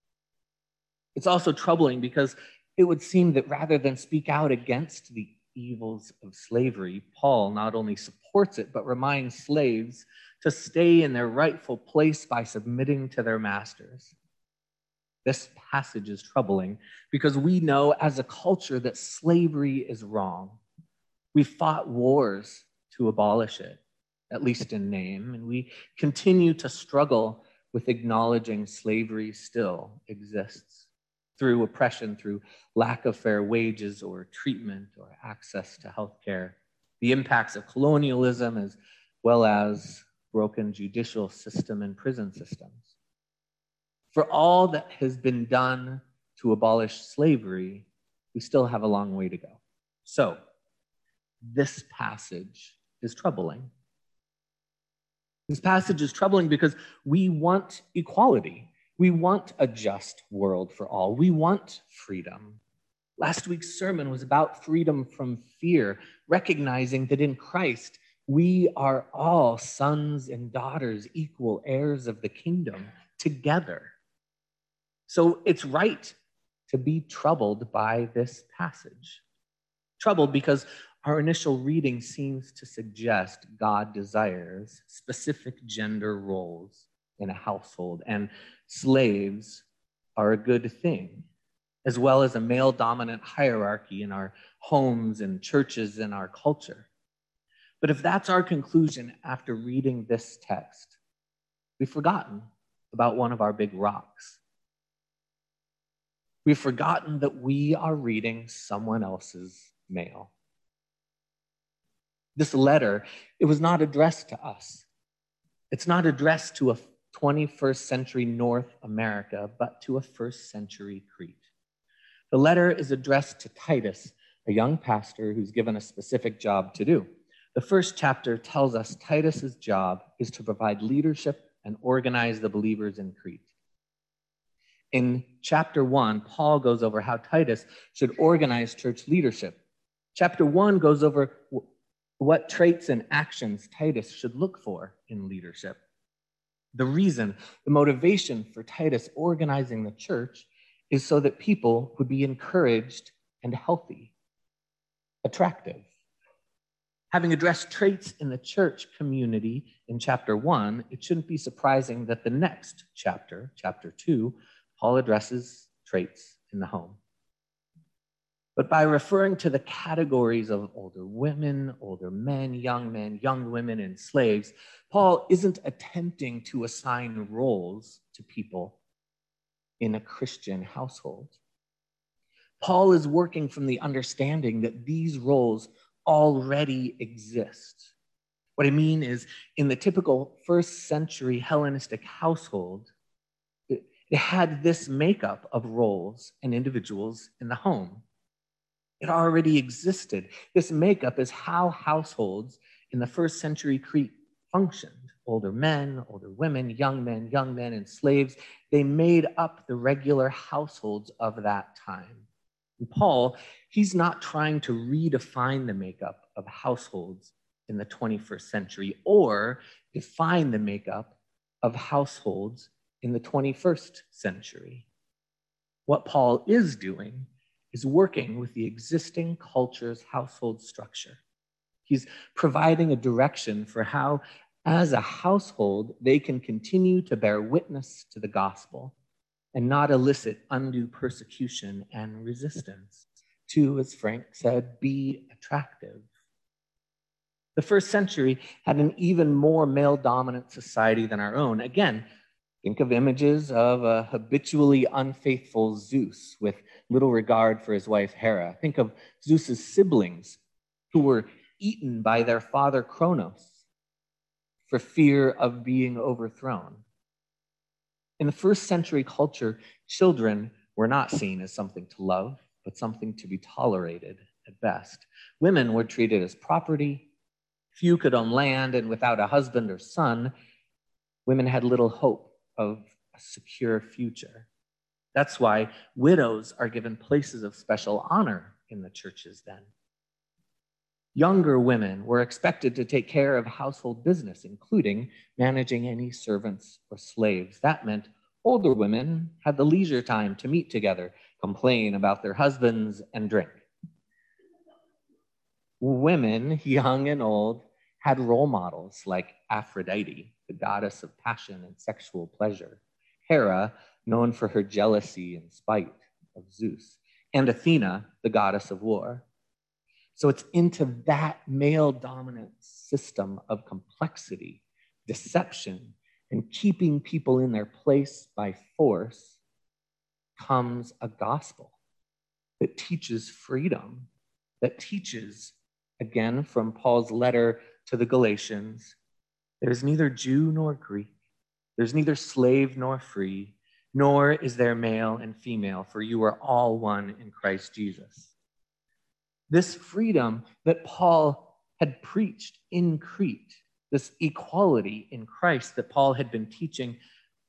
It's also troubling because it would seem that rather than speak out against the evils of slavery, Paul not only supports it, but reminds slaves to stay in their rightful place by submitting to their masters. This passage is troubling because we know as a culture that slavery is wrong. We fought wars to abolish it, at least in name, and we continue to struggle with acknowledging slavery still exists through oppression, through lack of fair wages or treatment or access to healthcare, the impacts of colonialism as well as broken judicial system and prison systems. For all that has been done to abolish slavery, we still have a long way to go. So, this passage is troubling. This passage is troubling because we want equality. We want a just world for all. We want freedom. Last week's sermon was about freedom from fear, recognizing that in Christ, we are all sons and daughters, equal heirs of the kingdom together. So it's right to be troubled by this passage. Troubled because our initial reading seems to suggest God desires specific gender roles in a household, and slaves are a good thing, as well as a male-dominant hierarchy in our homes and churches and our culture. But if that's our conclusion after reading this text, we've forgotten about one of our big rocks. We've forgotten that we are reading someone else's mail. This letter, it was not addressed to us. It's not addressed to a 21st century North America, but to a first century Crete. The letter is addressed to Titus, a young pastor who's given a specific job to do. The first chapter tells us Titus's job is to provide leadership and organize the believers in Crete. In chapter 1, Paul goes over how Titus should organize church leadership. Chapter 1 goes over what traits and actions Titus should look for in leadership. The reason, the motivation for Titus organizing the church is so that people would be encouraged and healthy, attractive. Having addressed traits in the church community in chapter 1, it shouldn't be surprising that the next chapter, chapter 2, Paul addresses traits in the home. But by referring to the categories of older women, older men, young women, and slaves, Paul isn't attempting to assign roles to people in a Christian household. Paul is working from the understanding that these roles already exist. What I mean is, in the typical first century Hellenistic household, it had this makeup of roles and individuals in the home. It already existed. This makeup is how households in the first century Crete functioned. Older men, older women, young men, and slaves, they made up the regular households of that time. And Paul, he's not trying to redefine the makeup of households in the 21st century or define the makeup of households in the 21st century. What Paul is doing is working with the existing culture's household structure. He's providing a direction for how, as a household, they can continue to bear witness to the gospel and not elicit undue persecution and resistance. To, as Frank said, be attractive. The first century had an even more male-dominant society than our own. Again, think of images of a habitually unfaithful Zeus with little regard for his wife Hera. Think of Zeus's siblings who were eaten by their father Kronos for fear of being overthrown. In the first century culture, children were not seen as something to love, but something to be tolerated at best. Women were treated as property. Few could own land, and without a husband or son, women had little hope of a secure future. That's why widows are given places of special honor in the churches then. Younger women were expected to take care of household business, including managing any servants or slaves. That meant older women had the leisure time to meet together, complain about their husbands, and drink. Women, young and old, had role models like Aphrodite, the goddess of passion and sexual pleasure, Hera, known for her jealousy and spite of Zeus, and Athena, the goddess of war. So it's into that male-dominant system of complexity, deception, and keeping people in their place by force comes a gospel that teaches freedom, that teaches, again, from Paul's letter to the Galatians, there's neither Jew nor Greek, there's neither slave nor free, nor is there male and female, for you are all one in Christ Jesus. This freedom that Paul had preached in Crete, this equality in Christ that Paul had been teaching,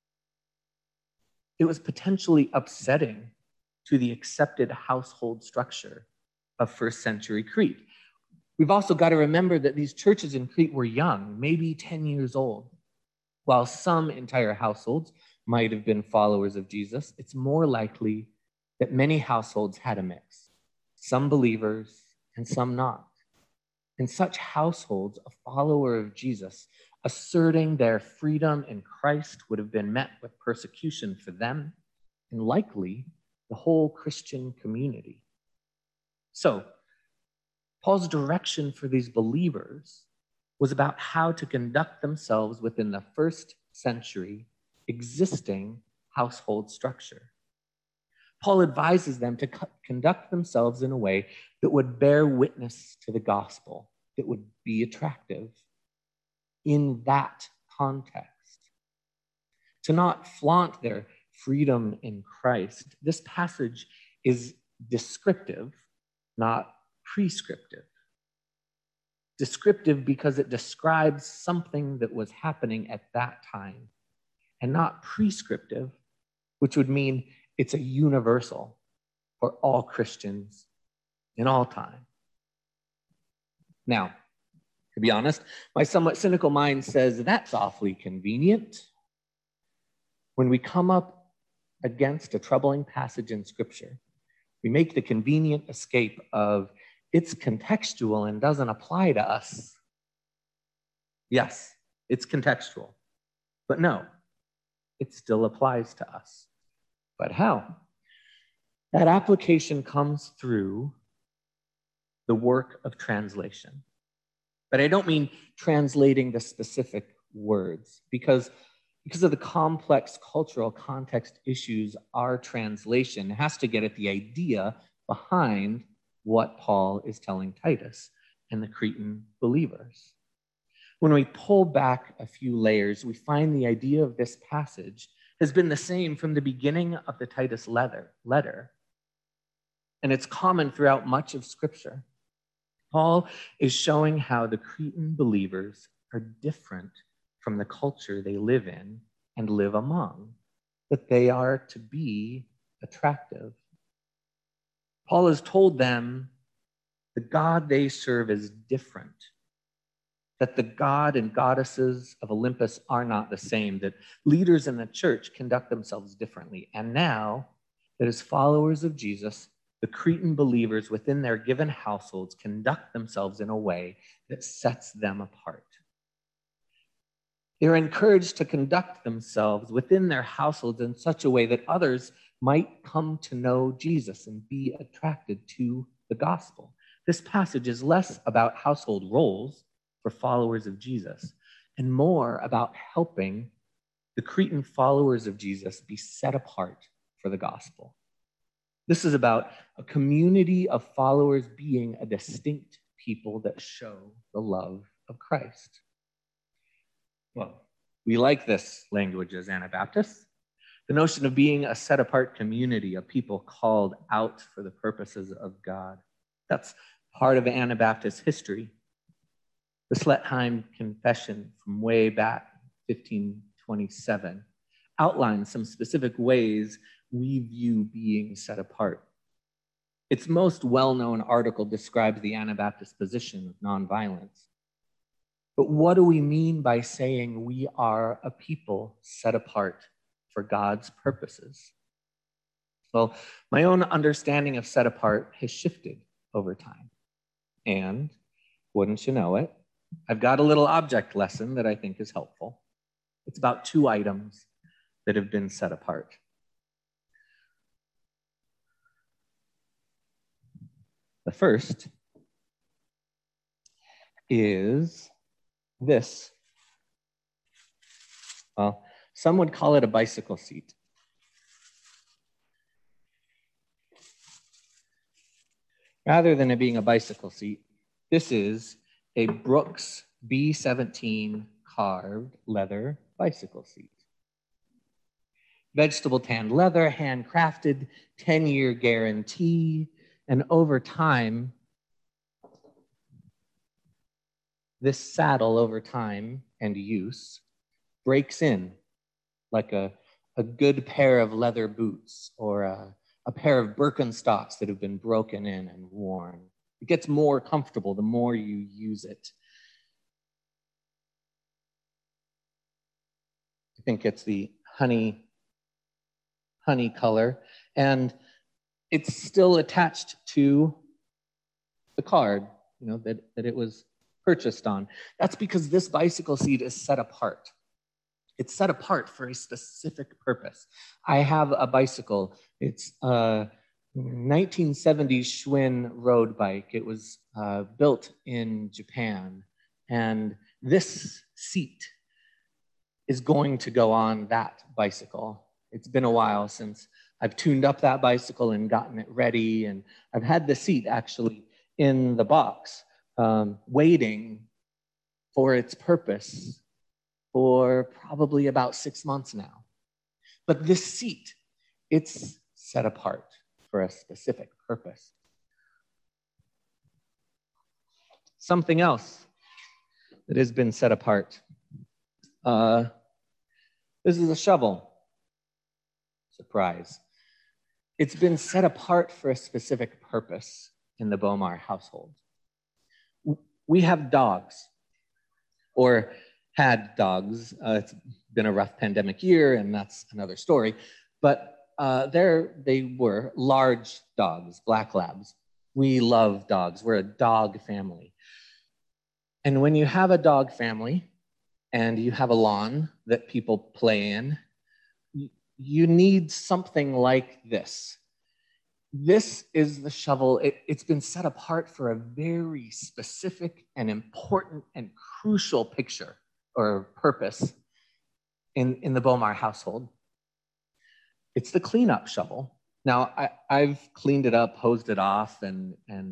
it was potentially upsetting to the accepted household structure of first century Crete. We've also got to remember that these churches in Crete were young, maybe 10 years old. While some entire households might have been followers of Jesus, it's more likely that many households had a mix, some believers and some not. In such households, a follower of Jesus asserting their freedom in Christ would have been met with persecution for them and likely the whole Christian community. So, Paul's direction for these believers was about how to conduct themselves within the first century existing household structure. Paul advises them to conduct themselves in a way that would bear witness to the gospel, that would be attractive in that context. To not flaunt their freedom in Christ. This passage is descriptive, not prescriptive. Descriptive because it describes something that was happening at that time, and not prescriptive, which would mean it's a universal for all Christians in all time. Now, to be honest, my somewhat cynical mind says that's awfully convenient. When we come up against a troubling passage in Scripture, we make the convenient escape of it's contextual and doesn't apply to us. Yes, it's contextual, but no, it still applies to us. But how? That application comes through the work of translation. But I don't mean translating the specific words, because of the complex cultural context issues, our translation has to get at the idea behind what Paul is telling Titus and the Cretan believers. When we pull back a few layers, we find the idea of this passage has been the same from the beginning of the Titus letter. And it's common throughout much of Scripture. Paul is showing how the Cretan believers are different from the culture they live in and live among, that they are to be attractive. Paul has told them the God they serve is different, that the god and goddesses of Olympus are not the same, that leaders in the church conduct themselves differently. And now that as followers of Jesus, the Cretan believers within their given households conduct themselves in a way that sets them apart. They're encouraged to conduct themselves within their households in such a way that others might come to know Jesus and be attracted to the gospel. This passage is less about household roles for followers of Jesus, and more about helping the Cretan followers of Jesus be set apart for the gospel. This is about a community of followers being a distinct people that show the love of Christ. Well, we like this language as Anabaptists. The notion of being a set-apart community of people called out for the purposes of God. That's part of Anabaptist history. The Slettheim Confession from way back 1527 outlines some specific ways we view being set apart. Its most well-known article describes the Anabaptist position of nonviolence. But what do we mean by saying we are a people set apart for God's purposes? Well, my own understanding of set apart has shifted over time. And wouldn't you know it, I've got a little object lesson that I think is helpful. It's about 2 items that have been set apart. The first is this. Well, some would call it a bicycle seat. Rather than it being a bicycle seat, this is a Brooks B17 carved leather bicycle seat. Vegetable tanned leather, handcrafted, 10-year guarantee, and over time, this saddle over time and use breaks in like a good pair of leather boots or a pair of Birkenstocks that have been broken in and worn. It gets more comfortable the more you use it. I think it's the honey color, and it's still attached to the card, that it was purchased on. That's because this bicycle seat is set apart. It's set apart for a specific purpose. I have a bicycle. It's a 1970s Schwinn road bike. It was built in Japan. And this seat is going to go on that bicycle. It's been a while since I've tuned up that bicycle and gotten it ready. And I've had the seat actually in the box, waiting for its purpose for probably about 6 months now. But this seat, it's set apart for a specific purpose. Something else that has been set apart. This is a shovel. Surprise. It's been set apart for a specific purpose in the Bomar household. We have dogs, or had dogs. It's been a rough pandemic year, and that's another story. But they were large dogs, black labs. We love dogs. We're a dog family. And when you have a dog family and you have a lawn that people play in, you need something like this. This is the shovel. It's been set apart for a very specific and important and crucial picture or purpose in the Bomar household. It's the cleanup shovel. Now, I've cleaned it up, hosed it off, and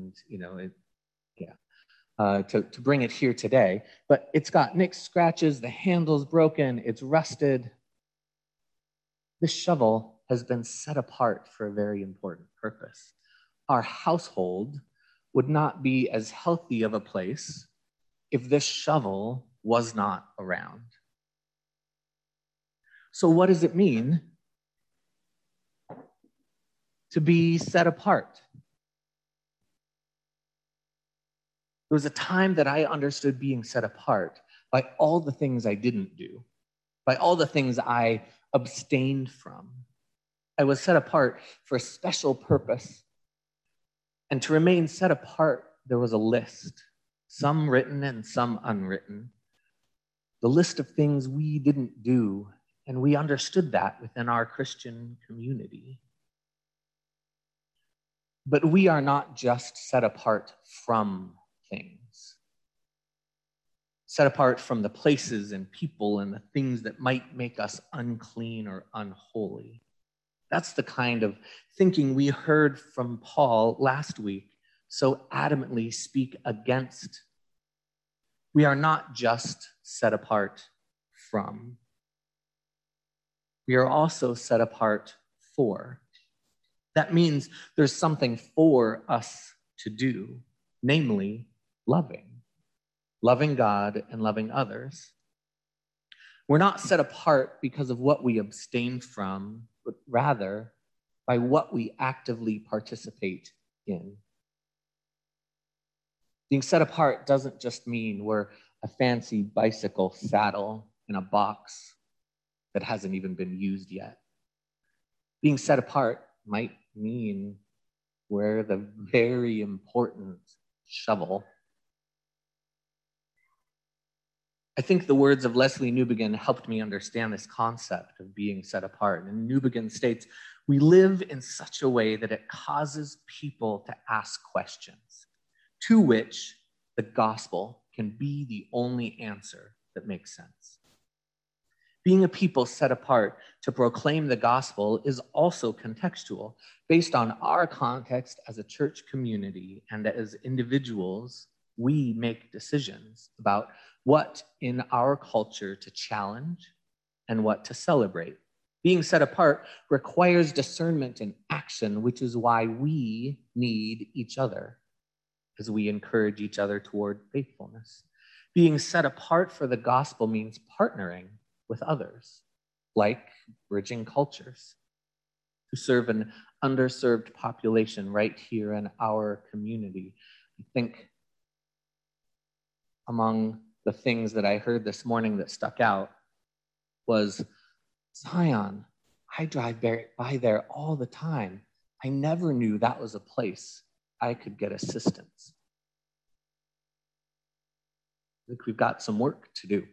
to bring it here today. But it's got nicks, scratches, the handle's broken, it's rusted. This shovel has been set apart for a very important purpose. Our household would not be as healthy of a place if this shovel was not around. So what does it mean to be set apart? There was a time that I understood being set apart by all the things I didn't do, by all the things I abstained from. I was set apart for a special purpose. And to remain set apart, there was a list, some written and some unwritten. The list of things we didn't do, and we understood that within our Christian community. But we are not just set apart from things. set apart from the places and people and the things that might make us unclean or unholy. That's the kind of thinking we heard from Paul last week so adamantly speak against. We are not just set apart from. We are also set apart for. That means there's something for us to do, namely loving God and loving others. We're not set apart because of what we abstain from, but rather by what we actively participate in. Being set apart doesn't just mean we're a fancy bicycle saddle in a box that hasn't even been used yet. Being set apart might mean we're the very important shovel. I think the words of Leslie Newbigin helped me understand this concept of being set apart. And Newbigin states, we live in such a way that it causes people to ask questions, to which the gospel can be the only answer that makes sense. Being a people set apart to proclaim the gospel is also contextual, based on our context as a church community and as individuals. We make decisions about what in our culture to challenge and what to celebrate. Being set apart requires discernment and action, which is why we need each other as we encourage each other toward faithfulness. Being set apart for the gospel means partnering with others, like Bridging Cultures, who serve an underserved population right here in our community. I think among the things that I heard this morning that stuck out was, Zion, I drive by there all the time. I never knew that was a place I could get assistance. I think we've got some work to do.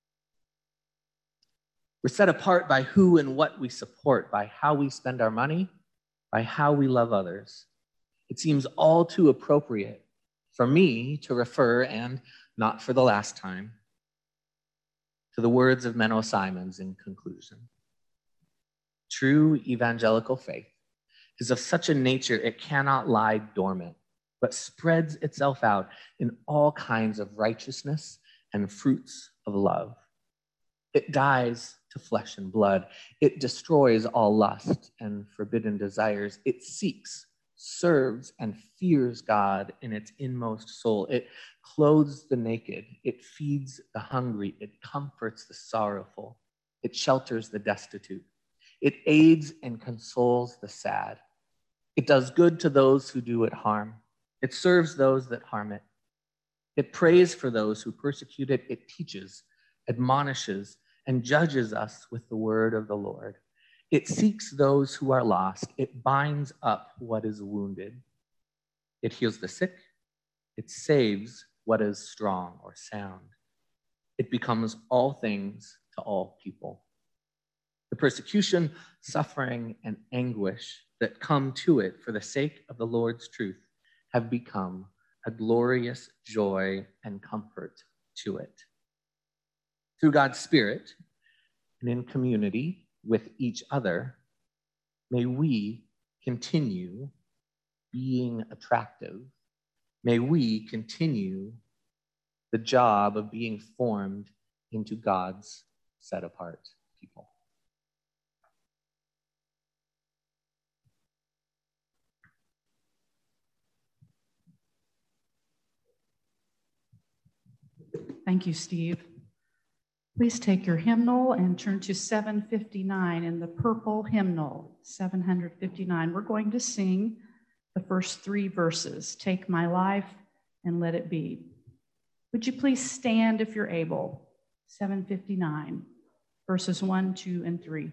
We're set apart by who and what we support, by how we spend our money, by how we love others. It seems all too appropriate for me to refer, and not for the last time, to the words of Menno Simons in conclusion. True evangelical faith is of such a nature it cannot lie dormant, but spreads itself out in all kinds of righteousness and fruits of love. It dies to flesh and blood. It destroys all lust and forbidden desires. It seeks, serves, and fears God in its inmost soul. It clothes the naked. It feeds the hungry. It comforts the sorrowful. It shelters the destitute. It aids and consoles the sad. It does good to those who do it harm. It serves those that harm it. It prays for those who persecute it. It teaches, admonishes, and judges us with the word of the Lord. It seeks those who are lost. It binds up what is wounded. It heals the sick. It saves what is strong or sound. It becomes all things to all people. The persecution, suffering, and anguish that come to it for the sake of the Lord's truth have become a glorious joy and comfort to it. Through God's Spirit and in community with each other, may we continue being attractive. May we continue the job of being formed into God's set-apart people. Thank you, Steve. Please take your hymnal and turn to 759 in the purple hymnal, 759. We're going to sing the first three verses, Take My Life and Let It Be. Would you please stand if you're able? 759, verses 1, 2, and 3.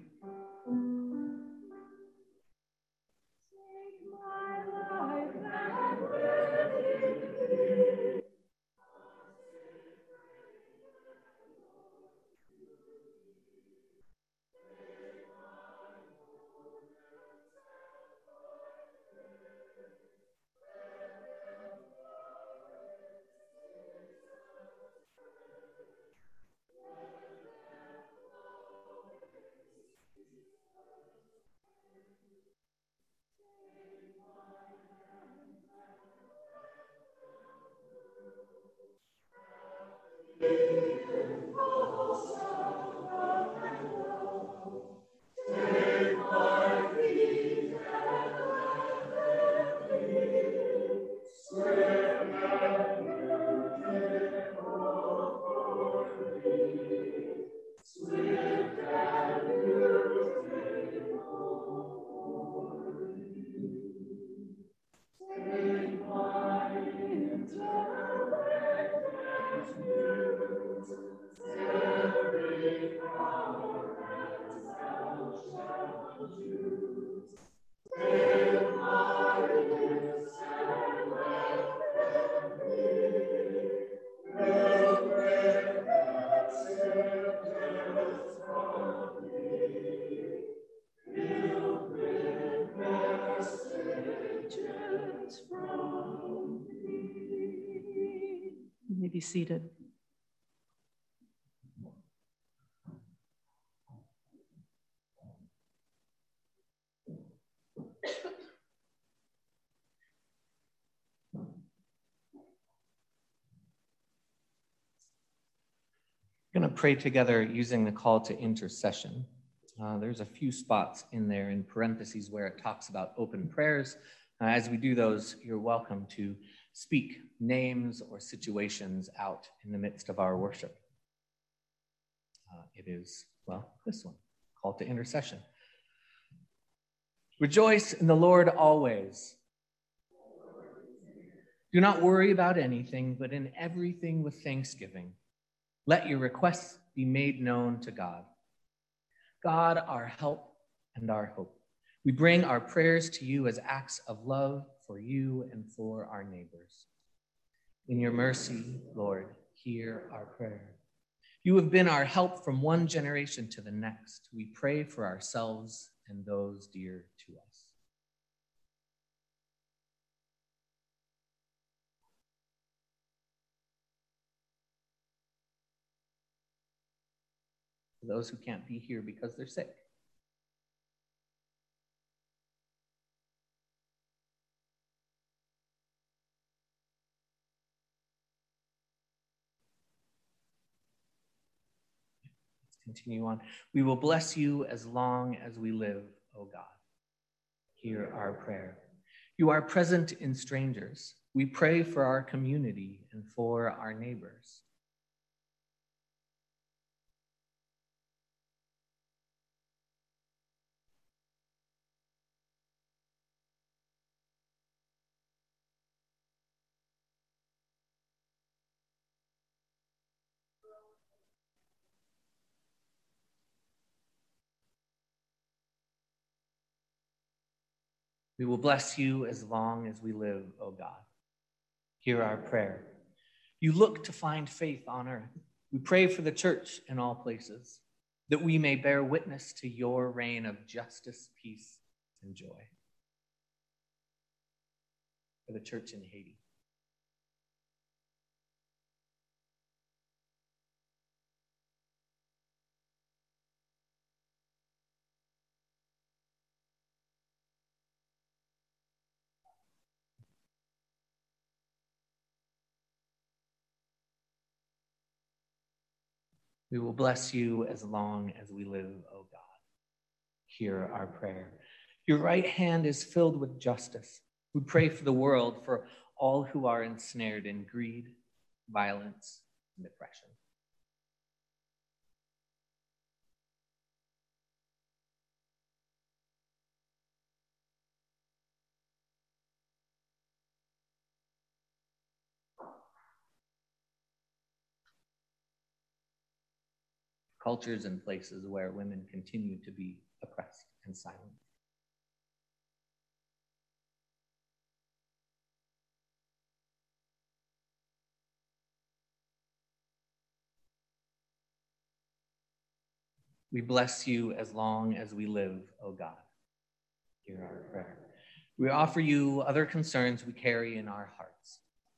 You may be seated. We're going to pray together using the call to intercession. There's a few spots in there in parentheses where it talks about open prayers. As we do those, you're welcome to speak names or situations out in the midst of our worship. It is, well, this one, call to intercession. Rejoice in the Lord always. Do not worry about anything, but in everything with thanksgiving, let your requests be made known to God. God, our help and our hope, we bring our prayers to you as acts of love for you and for our neighbors. In your mercy, Lord, hear our prayer. You have been our help from one generation to the next. We pray for ourselves and those dear to us. For those who can't be here because they're sick. Let's continue on. We will bless you as long as we live, O God. Hear our prayer. You are present in strangers. We pray for our community and for our neighbors. We will bless you as long as we live, O God. Hear our prayer. You look to find faith on earth. We pray for the church in all places, that we may bear witness to your reign of justice, peace, and joy. For the church in Haiti. We will bless you as long as we live, O God. Hear our prayer. Your right hand is filled with justice. We pray for the world, for all who are ensnared in greed, violence, and oppression. Cultures and places where women continue to be oppressed and silent. We bless you as long as we live, O God. Hear our prayer. We offer you other concerns we carry in our hearts.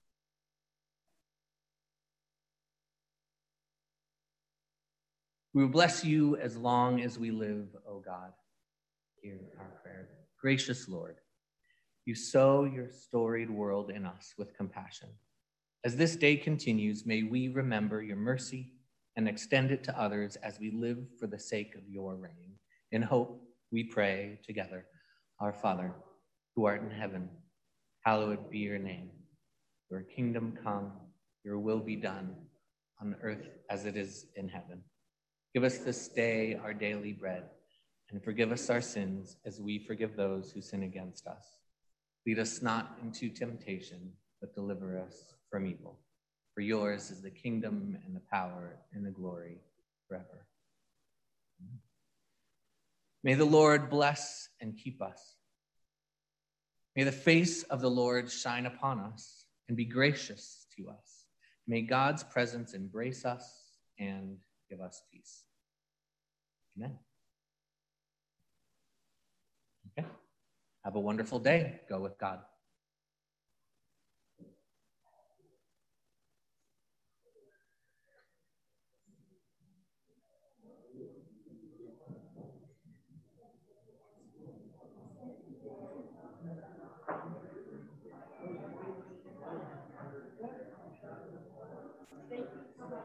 We will bless you as long as we live, O God. Hear our prayer. Gracious Lord, you sow your storied world in us with compassion. As this day continues, may we remember your mercy and extend it to others as we live for the sake of your reign. In hope, we pray together. Our Father, who art in heaven, hallowed be your name. Your kingdom come, your will be done on earth as it is in heaven. Give us this day our daily bread, and forgive us our sins as we forgive those who sin against us. Lead us not into temptation, but deliver us from evil. For yours is the kingdom and the power and the glory forever. May the Lord bless and keep us. May the face of the Lord shine upon us and be gracious to us. May God's presence embrace us and give us peace. Amen. Okay. Have a wonderful day. Go with God.